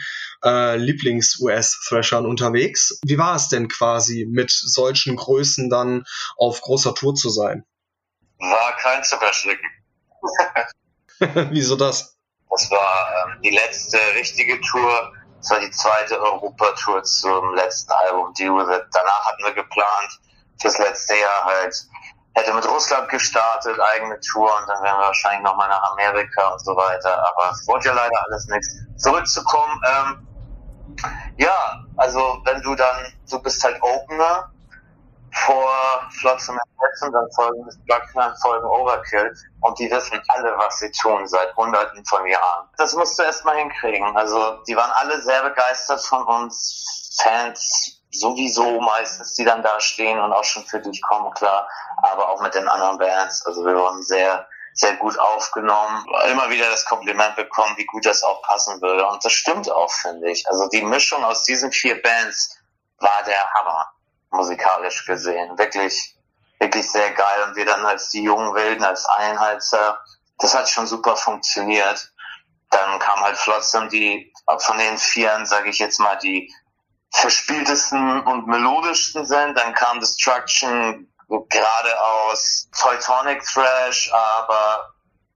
Lieblings-US-Thrashern unterwegs. Wie war es denn quasi, mit solchen Größen dann auf großer Tour zu sein? War kein Zuckerschlecken. Wieso das? Das war die letzte richtige Tour. Das war die zweite Europatour zum letzten Album, Deal With It. Danach hatten wir geplant, fürs letzte Jahr halt, hätte mit Russland gestartet, eigene Tour, und dann wären wir wahrscheinlich nochmal nach Amerika und so weiter. Aber es wurde ja leider alles nichts. Zurückzukommen, ja, also wenn du bist halt Opener vor Flotsam and Jetsam, dann folgen Destruction, dann folgen Overkill, und die wissen alle, was sie tun, seit Hunderten von Jahren. Das musst du erstmal hinkriegen. Also die waren alle sehr begeistert von uns, Fans sowieso meistens, die dann da stehen und auch schon für dich kommen, klar, aber auch mit den anderen Bands. Also wir wurden sehr, sehr gut aufgenommen, immer wieder das Kompliment bekommen, wie gut das auch passen würde, und das stimmt auch, finde ich. Also die Mischung aus diesen 4 Bands war der Hammer, musikalisch gesehen. Wirklich, wirklich sehr geil. Und wir dann als die jungen Wilden, als Einheitser, das hat schon super funktioniert. Dann kam halt Flotsam, die von den 4, sage ich jetzt mal, die verspieltesten und melodischsten sind. Dann kam Destruction, geradeaus Teutonic Thrash, aber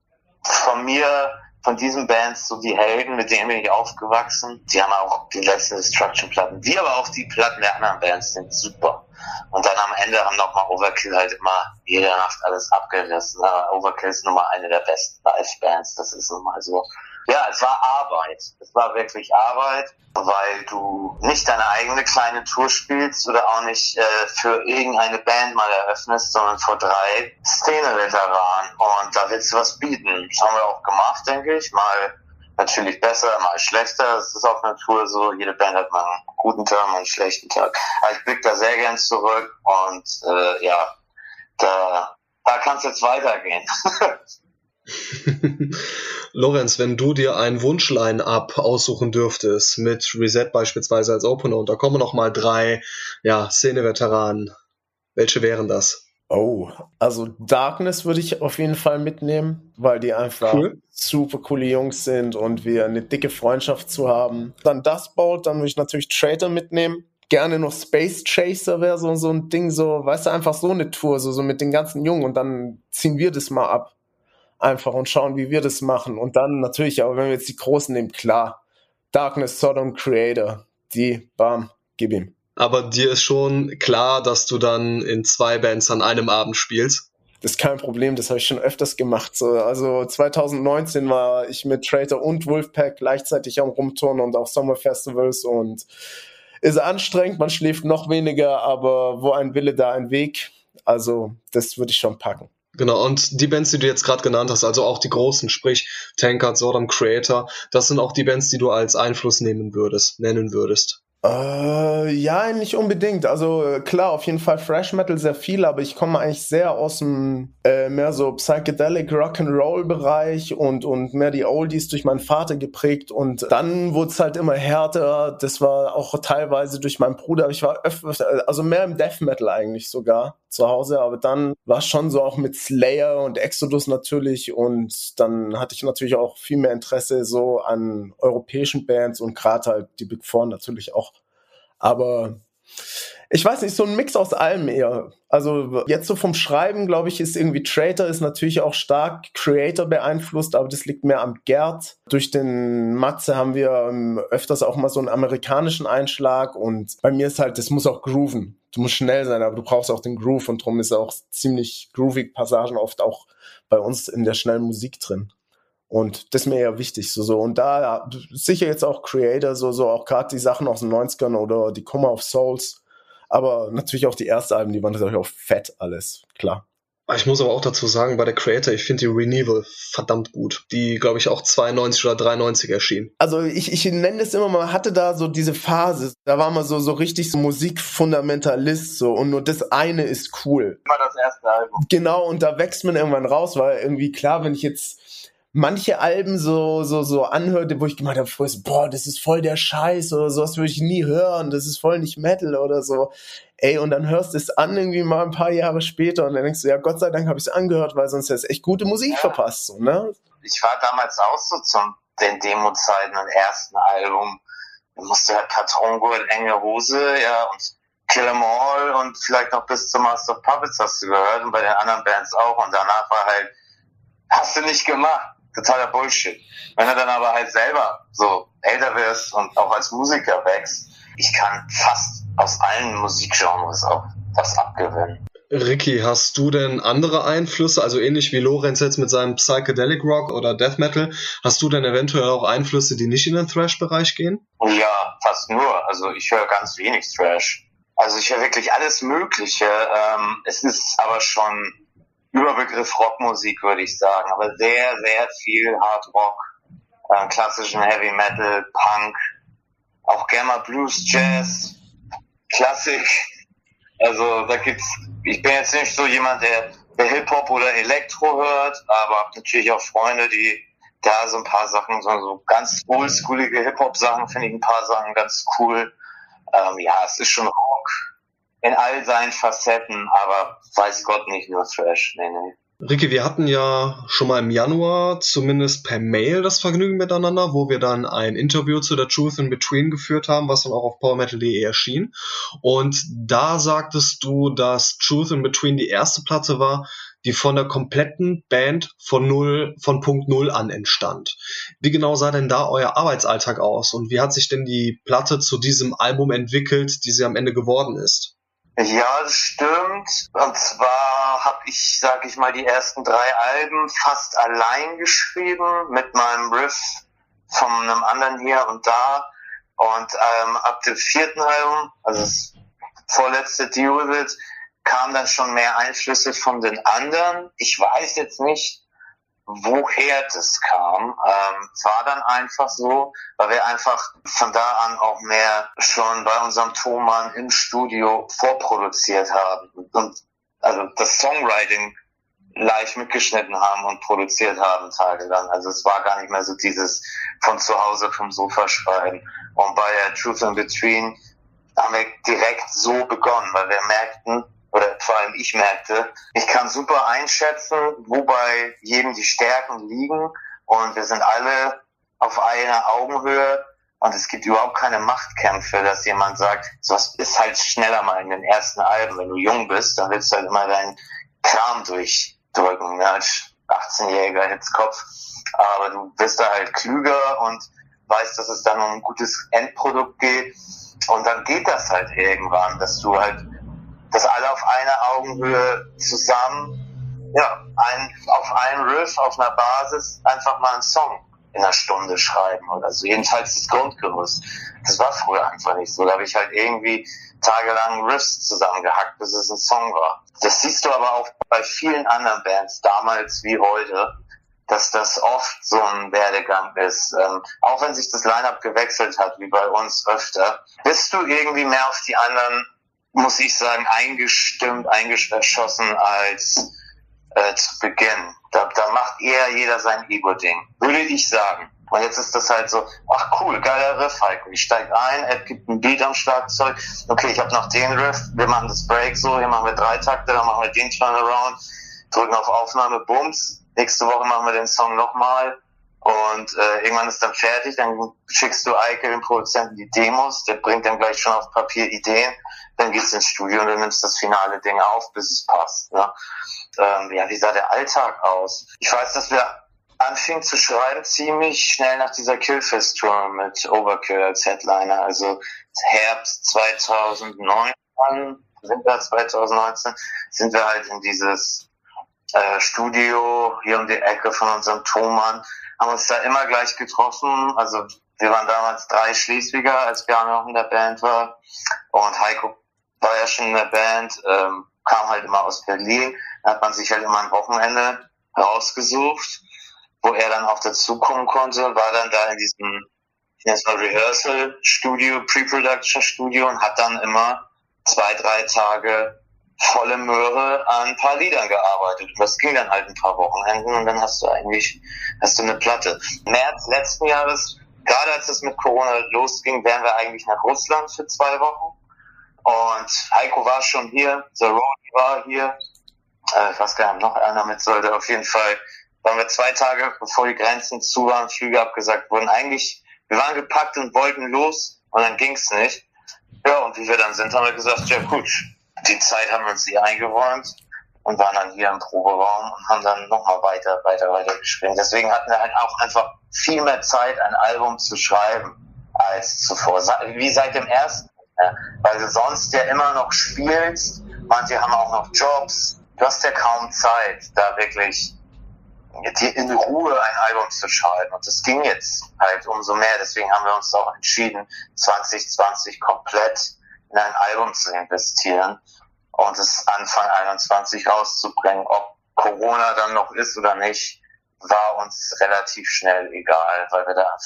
von diesen Bands so die Helden, mit denen bin ich aufgewachsen. Die haben auch die letzten Destruction-Platten. Die aber auch die Platten der anderen Bands sind super. Und dann am Ende haben nochmal Overkill halt immer jede Nacht alles abgerissen. Aber Overkill ist nun mal eine der besten Live-Bands. Das ist nun mal so. Ja, es war Arbeit. Es war wirklich Arbeit, weil du nicht deine eigene kleine Tour spielst oder auch nicht für irgendeine Band mal eröffnest, sondern vor 3 Szene-Veteranen. Und da willst du was bieten. Das haben wir auch gemacht, denke ich. Mal natürlich besser, mal schlechter. Das ist auf einer Tour so. Jede Band hat mal einen guten Tag, mal einen schlechten Tag. Aber ich blicke da sehr gern zurück, und ja, da kann es jetzt weitergehen. Lorenz, wenn du dir ein Wunsch-Line-Up aussuchen dürftest, mit Reset beispielsweise als Opener, und da kommen noch mal 3 Szene-Veteranen, welche wären das? Oh, also Darkness würde ich auf jeden Fall mitnehmen, weil die einfach super coole Jungs sind und wir eine dicke Freundschaft zu haben. Dann Dustbolt, dann würde ich natürlich Traitor mitnehmen. Gerne noch Space Chaser wäre so ein Ding, so, weißt du, einfach so eine Tour, so mit den ganzen Jungen, und dann ziehen wir das mal ab. Einfach und schauen, wie wir das machen. Und dann natürlich, aber wenn wir jetzt die Großen nehmen, klar, Darkness, Sodom, Creator, gib ihm. Aber dir ist schon klar, dass du dann in 2 Bands an einem Abend spielst? Das ist kein Problem, das habe ich schon öfters gemacht. So, also 2019 war ich mit Traitor und Wolfpack gleichzeitig am Rumturnen und auf Sommerfestivals, und ist anstrengend, man schläft noch weniger, aber wo ein Wille, da ein Weg. Also das würde ich schon packen. Genau, und die Bands, die du jetzt gerade genannt hast, also auch die großen, sprich Tankard, Sodom, Creator, das sind auch die Bands, die du als Einfluss nennen würdest. Ja, nicht unbedingt. Also klar, auf jeden Fall Thrash Metal sehr viel, aber ich komme eigentlich sehr aus dem mehr so Psychedelic Rock'n'Roll Bereich und mehr die Oldies durch meinen Vater geprägt, und dann wurde es halt immer härter. Das war auch teilweise durch meinen Bruder. Ich war also mehr im Death Metal eigentlich sogar zu Hause, aber dann war es schon so auch mit Slayer und Exodus natürlich, und dann hatte ich natürlich auch viel mehr Interesse so an europäischen Bands und gerade halt die Big Four natürlich auch. Aber ich weiß nicht, so ein Mix aus allem eher. Also jetzt so vom Schreiben, glaube ich, ist irgendwie Traitor ist natürlich auch stark Creator beeinflusst, aber das liegt mehr am Gerd. Durch den Matze haben wir öfters auch mal so einen amerikanischen Einschlag, und bei mir ist halt, das muss auch grooven. Du musst schnell sein, aber du brauchst auch den Groove, und drum ist auch ziemlich groovig Passagen oft auch bei uns in der schnellen Musik drin. Und das ist mir eher wichtig, so. Und da sicher jetzt auch Creator, so auch gerade die Sachen aus den 90ern oder die Coma of Souls. Aber natürlich auch die ersten Alben, die waren natürlich auch fett alles, klar. Ich muss aber auch dazu sagen, bei der Creator, ich finde die Renewal verdammt gut. Die, glaube ich, auch 92 oder 93 erschien. Also ich nenne das immer, man hatte da so diese Phase, da war man so richtig so Musikfundamentalist, so, und nur das eine ist cool. Immer das erste Album. Genau, und da wächst man irgendwann raus, weil irgendwie klar, wenn ich jetzt manche Alben so anhörte, wo ich gemeint habe, boah, das ist voll der Scheiß oder sowas würde ich nie hören, das ist voll nicht Metal oder so. Ey, und dann hörst du es an irgendwie mal ein paar Jahre später, und dann denkst du, ja, Gott sei Dank habe ich es angehört, weil sonst hättest du echt gute Musik verpasst, so, ne? Ich war damals auch so den Demo-Zeiten am ersten Album. Da musste halt Kartongurt, enge Hose, ja, und Kill 'Em All und vielleicht noch bis zum Master of Puppets hast du gehört und bei den anderen Bands auch. Und danach war halt, hast du nicht gemacht. Totaler Bullshit. Wenn du dann aber halt selber so älter wirst und auch als Musiker wächst, ich kann fast aus allen Musikgenres auch was abgewinnen. Ricky, hast du denn andere Einflüsse, also ähnlich wie Lorenz jetzt mit seinem Psychedelic Rock oder Death Metal, hast du denn eventuell auch Einflüsse, die nicht in den Thrash-Bereich gehen? Ja, fast nur. Also ich höre ganz wenig Thrash. Also ich höre wirklich alles Mögliche. Es ist aber schon Überbegriff Rockmusik, würde ich sagen. Aber sehr, sehr viel Hard Rock, klassischen Heavy Metal, Punk, auch gerne mal Blues, Jazz, Klassik. Also da gibt's, ich bin jetzt nicht so jemand, der Hip-Hop oder Elektro hört, aber habe natürlich auch Freunde, die da so ein paar Sachen, so ganz oldschoolige Hip-Hop-Sachen finde ich ein paar Sachen ganz cool. Ja, es ist schon Rock in all seinen Facetten, aber weiß Gott nicht nur Thrash. Nee. Ricky, wir hatten ja schon mal im Januar zumindest per Mail das Vergnügen miteinander, wo wir dann ein Interview zu der Truth in Between geführt haben, was dann auch auf powermetal.de erschien. Und da sagtest du, dass Truth in Between die erste Platte war, die von der kompletten Band von Punkt Null an entstand. Wie genau sah denn da euer Arbeitsalltag aus und wie hat sich denn die Platte zu diesem Album entwickelt, die sie am Ende geworden ist? Ja, das stimmt. Und zwar habe ich, sag ich mal, die ersten 3 Alben fast allein geschrieben mit meinem Riff von einem anderen hier und da. Und ab dem 4. Album, also das vorletzte Deal With It, kamen dann schon mehr Einflüsse von den anderen. Ich weiß jetzt nicht, woher das kam. Es war dann einfach so, weil wir einfach von da an auch mehr schon bei unserem Thomann im Studio vorproduziert haben und also das Songwriting live mitgeschnitten haben und produziert haben tagelang. Also es war gar nicht mehr so dieses von zu Hause vom Sofa schreiben. Und bei der Truth in Between haben wir direkt so begonnen, weil wir merkten, oder vor allem ich merkte, ich kann super einschätzen, wo bei jedem die Stärken liegen und wir sind alle auf einer Augenhöhe und es gibt überhaupt keine Machtkämpfe, dass jemand sagt, sowas ist halt schneller mal in den ersten Alben. Wenn du jung bist, dann willst du halt immer deinen Kram durchdrücken, ne, als 18-jähriger Hitzkopf. Aber du bist da halt klüger und weißt, dass es dann um ein gutes Endprodukt geht und dann geht das halt irgendwann, dass du halt dass alle auf einer Augenhöhe zusammen, ja, auf einen Riff, auf einer Basis einfach mal einen Song in einer Stunde schreiben oder so. Jedenfalls das Grundgerüst. Das war früher einfach nicht so. Da habe ich halt irgendwie tagelang Riffs zusammengehackt, bis es ein Song war. Das siehst du aber auch bei vielen anderen Bands, damals wie heute, dass das oft so ein Werdegang ist. Auch wenn sich das Line-Up gewechselt hat, wie bei uns öfter, bist du irgendwie mehr auf die anderen, muss ich sagen, eingeschossen als zu Beginn. Da macht eher jeder sein Ego-Ding, würde ich sagen. Und jetzt ist das halt so, ach cool, geiler Riff, Heiko. Ich steig ein, Ed gibt einen Beat am Schlagzeug. Okay, ich habe noch den Riff, wir machen das Break so, hier machen wir 3 Takte, dann machen wir den Turnaround, drücken auf Aufnahme, Bums. Nächste Woche machen wir den Song nochmal. Und irgendwann ist dann fertig, dann schickst du Eike, den Produzenten, die Demos, der bringt dann gleich schon auf Papier Ideen, dann geht's ins Studio und du nimmst das finale Ding auf, bis es passt. Ne? Ja, wie sah der Alltag aus? Ich weiß, dass wir anfingen zu schreiben ziemlich schnell nach dieser Killfest-Tour mit Overkill als Headliner, also Herbst 2019, Winter 2019, sind wir halt in dieses Studio hier um die Ecke von unserem Thomann, haben uns da immer gleich getroffen. Also wir waren damals 3 Schleswiger, als Bjarne noch in der Band war. Und Heiko war ja schon in der Band, kam halt immer aus Berlin. Da hat man sich halt immer ein Wochenende rausgesucht, wo er dann auch dazukommen konnte, war dann da in diesem, ich nenne es mal Rehearsal Studio, Pre-Production Studio und hat dann immer 2-3 Tage volle Möhre an ein paar Liedern gearbeitet. Und das ging dann halt ein paar Wochenenden und dann hast du eine Platte. März letzten Jahres, gerade als es mit Corona losging, wären wir eigentlich nach Russland für 2 Wochen. Und Heiko war schon hier, The Roadie war hier, ich weiß gar nicht, noch einer mit sollte. Auf jeden Fall waren wir 2 Tage, bevor die Grenzen zu waren, Flüge abgesagt wurden. Eigentlich, wir waren gepackt und wollten los und dann ging's nicht. Ja, und wie wir dann sind, haben wir gesagt, ja gut, die Zeit haben wir uns hier eingeräumt und waren dann hier im Proberaum und haben dann nochmal weiter geschrieben. Deswegen hatten wir halt auch einfach viel mehr Zeit, ein Album zu schreiben als zuvor. Wie seit dem ersten. Ja, weil du sonst ja immer noch spielst, manche haben auch noch Jobs. Du hast ja kaum Zeit, da wirklich in Ruhe ein Album zu schreiben. Und das ging jetzt halt umso mehr. Deswegen haben wir uns auch entschieden, 2020 komplett in ein Album zu investieren und es Anfang 21 rauszubringen. Ob Corona dann noch ist oder nicht, war uns relativ schnell egal, weil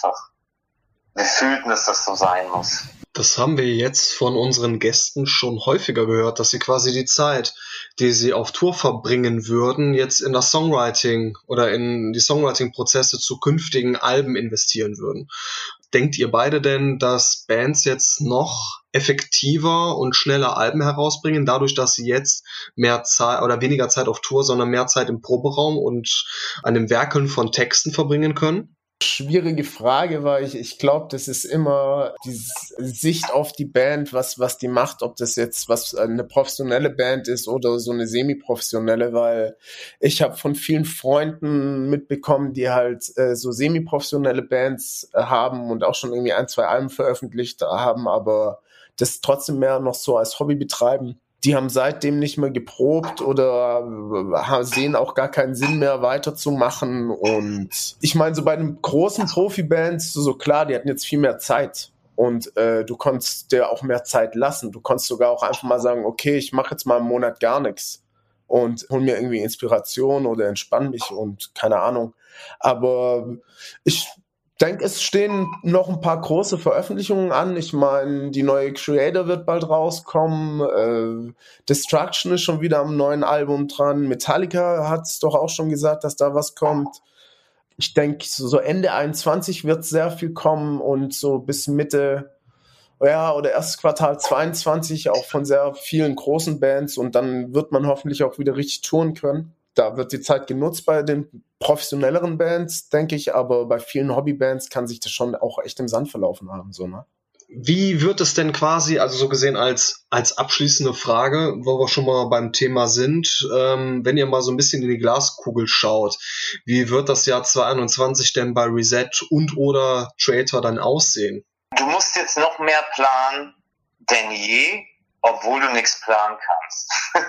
wir fühlten, dass das so sein muss. Das haben wir jetzt von unseren Gästen schon häufiger gehört, dass sie quasi die Zeit, die sie auf Tour verbringen würden, jetzt in das Songwriting oder in die Songwriting-Prozesse zu künftigen Alben investieren würden. Denkt ihr beide denn, dass Bands jetzt noch effektiver und schneller Alben herausbringen, dadurch, dass sie jetzt mehr Zeit oder weniger Zeit auf Tour, sondern mehr Zeit im Proberaum und an dem Werkeln von Texten verbringen können? Schwierige Frage, weil ich glaube, das ist immer die Sicht auf die Band, was die macht, ob das jetzt eine professionelle Band ist oder so eine semi-professionelle, weil ich habe von vielen Freunden mitbekommen, die halt so semi-professionelle Bands haben und auch schon irgendwie 1, 2 Alben veröffentlicht haben, aber das trotzdem mehr noch so als Hobby betreiben. Die haben seitdem nicht mehr geprobt oder sehen auch gar keinen Sinn mehr weiterzumachen. Und ich meine, so bei den großen Profi-Bands, so klar, die hatten jetzt viel mehr Zeit. Und du konntest dir auch mehr Zeit lassen. Du konntest sogar auch einfach mal sagen, okay, ich mache jetzt mal einen Monat gar nichts und hol mir irgendwie Inspiration oder entspann mich und keine Ahnung. Aber ich denke, es stehen noch ein paar große Veröffentlichungen an. Ich meine, die neue Creator wird bald rauskommen. Destruction ist schon wieder am neuen Album dran. Metallica hat es doch auch schon gesagt, dass da was kommt. Ich denke, so Ende 21 wird sehr viel kommen und so bis Mitte, ja, oder erstes Quartal 22 auch von sehr vielen großen Bands und dann wird man hoffentlich auch wieder richtig touren können. Da wird die Zeit genutzt bei den professionelleren Bands, denke ich, aber bei vielen Hobbybands kann sich das schon auch echt im Sand verlaufen haben, so, ne? Wie wird es denn quasi, also so gesehen als abschließende Frage, wo wir schon mal beim Thema sind, wenn ihr mal so ein bisschen in die Glaskugel schaut, wie wird das Jahr 2021 denn bei Reset und oder Traitor dann aussehen? Du musst jetzt noch mehr planen denn je, obwohl du nichts planen kannst.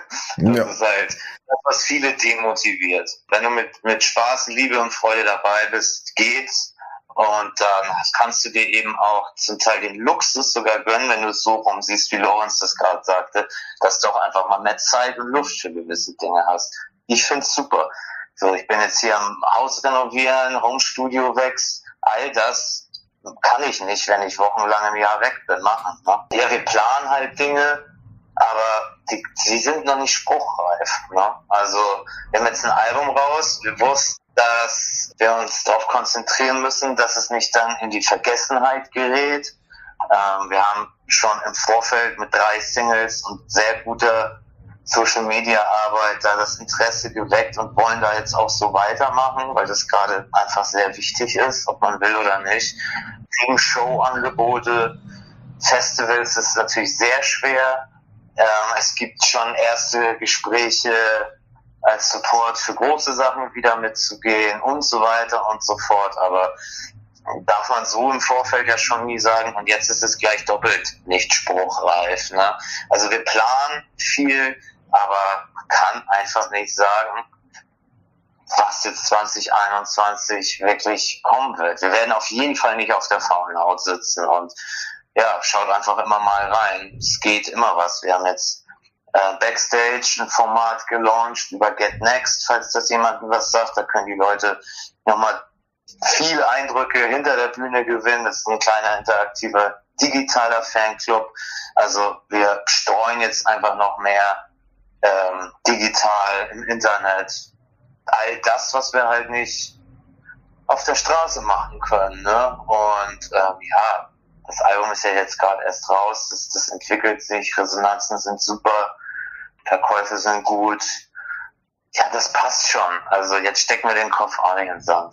Das ist halt das, was viele demotiviert. Wenn du mit Spaß, Liebe und Freude dabei bist, geht's. Und dann kannst du dir eben auch zum Teil den Luxus sogar gönnen, wenn du es so rumsiehst, wie Lorenz das gerade sagte, dass du auch einfach mal mehr Zeit und Luft für gewisse Dinge hast. Ich find's super. So, ich bin jetzt hier am Haus renovieren, Homestudio wächst, all das kann ich nicht, wenn ich wochenlang im Jahr weg bin, machen. Ne? Ja, wir planen halt Dinge, aber die sind noch nicht spruchreif. Ne? Also wir haben jetzt ein Album raus, wir wussten, dass wir uns darauf konzentrieren müssen, dass es nicht dann in die Vergessenheit gerät. Wir haben schon im Vorfeld mit 3 Singles und sehr guter Social-Media-Arbeit da das Interesse geweckt und wollen da jetzt auch so weitermachen, weil das gerade einfach sehr wichtig ist, ob man will oder nicht. Kriegen Show-Angebote, Festivals ist natürlich sehr schwer. Es gibt schon erste Gespräche als Support für große Sachen wieder mitzugehen und so weiter und so fort, aber darf man so im Vorfeld ja schon nie sagen, und jetzt ist es gleich doppelt nicht spruchreif. Ne? Also wir planen viel, aber man kann einfach nicht sagen, was jetzt 2021 wirklich kommen wird. Wir werden auf jeden Fall nicht auf der faulen Haut sitzen und ja, schaut einfach immer mal rein. Es geht immer was. Wir haben jetzt Backstage ein Format gelauncht über Get Next, falls das jemandem was sagt. Da können die Leute nochmal viele Eindrücke hinter der Bühne gewinnen. Das ist ein kleiner interaktiver digitaler Fanclub. Also wir streuen jetzt einfach noch mehr digital im Internet. All das, was wir halt nicht auf der Straße machen können. Ne? Und ja, das Album ist ja jetzt gerade erst raus. Das entwickelt sich. Resonanzen sind super. Verkäufe sind gut. Ja, das passt schon. Also jetzt stecken wir den Kopf auch nicht in den Sand.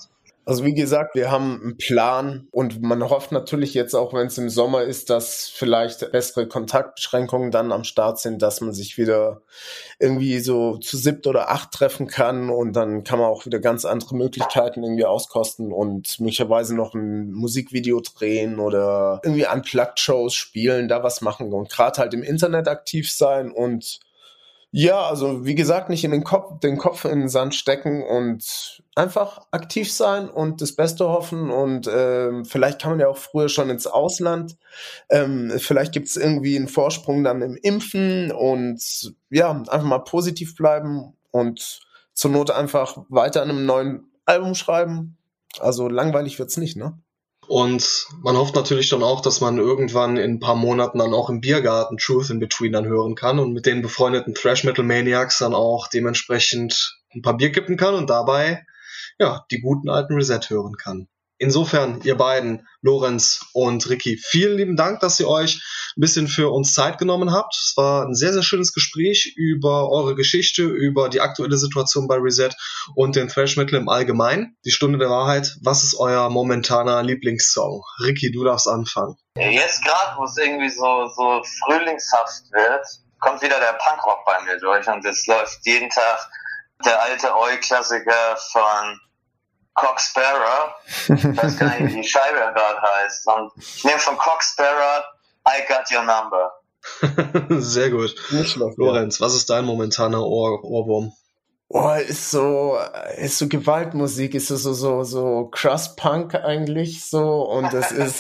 Also wie gesagt, wir haben einen Plan und man hofft natürlich jetzt auch, wenn es im Sommer ist, dass vielleicht bessere Kontaktbeschränkungen dann am Start sind, dass man sich wieder irgendwie so zu 7 oder 8 treffen kann und dann kann man auch wieder ganz andere Möglichkeiten irgendwie auskosten und möglicherweise noch ein Musikvideo drehen oder irgendwie Unplugged-Shows spielen, da was machen und gerade halt im Internet aktiv sein und ja, also wie gesagt, nicht in den Kopf in den Sand stecken und einfach aktiv sein und das Beste hoffen und vielleicht kann man ja auch früher schon ins Ausland. Vielleicht gibt's irgendwie einen Vorsprung dann im Impfen und ja, einfach mal positiv bleiben und zur Not einfach weiter an einem neuen Album schreiben. Also langweilig wird's nicht, ne? Und man hofft natürlich dann auch, dass man irgendwann in ein paar Monaten dann auch im Biergarten Truth in Between dann hören kann und mit den befreundeten Thrash Metal Maniacs dann auch dementsprechend ein paar Bier kippen kann und dabei ja die guten alten Reset hören kann. Insofern, ihr beiden, Lorenz und Ricky, vielen lieben Dank, dass ihr euch ein bisschen für uns Zeit genommen habt. Es war ein sehr, sehr schönes Gespräch über eure Geschichte, über die aktuelle Situation bei Reset und den Thrash Metal im Allgemeinen. Die Stunde der Wahrheit, was ist euer momentaner Lieblingssong? Ricky, du darfst anfangen. Jetzt gerade, wo es irgendwie so frühlingshaft wird, kommt wieder der Punkrock bei mir durch und es läuft jeden Tag der alte Oi-Klassiker von Cock Sparrer. Ich weiß gar nicht, wie die Scheibe gerade heißt. Und ich nehme von Cock Sparrer I Got Your Number. Sehr gut. Nicht schlecht, Lorenz, was ist dein momentaner Ohrwurm? Oh, ist so Gewaltmusik, ist so Crust-Punk eigentlich so und das ist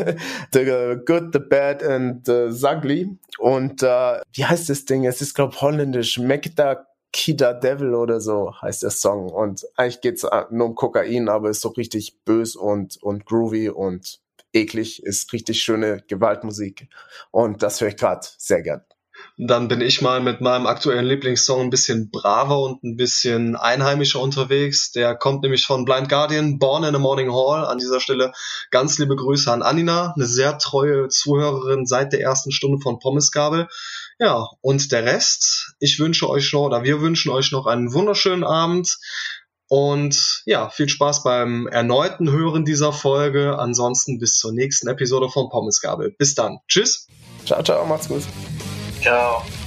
The Good, The Bad and The Ugly und wie heißt das Ding? Es ist glaube holländisch, Mekda Kida Devil oder so heißt der Song und eigentlich geht's nur um Kokain, aber ist so richtig bös und groovy und eklig, ist richtig schöne Gewaltmusik und das höre ich gerade sehr gern. Dann bin ich mal mit meinem aktuellen Lieblingssong ein bisschen braver und ein bisschen einheimischer unterwegs. Der kommt nämlich von Blind Guardian, Born in a Morning Hall. An dieser Stelle ganz liebe Grüße an Anina, eine sehr treue Zuhörerin seit der ersten Stunde von Pommesgabel. Ja, und der Rest, wir wünschen euch noch einen wunderschönen Abend. Und ja, viel Spaß beim erneuten Hören dieser Folge. Ansonsten bis zur nächsten Episode von Pommesgabel. Bis dann. Tschüss. Ciao, ciao, macht's gut. Ciao.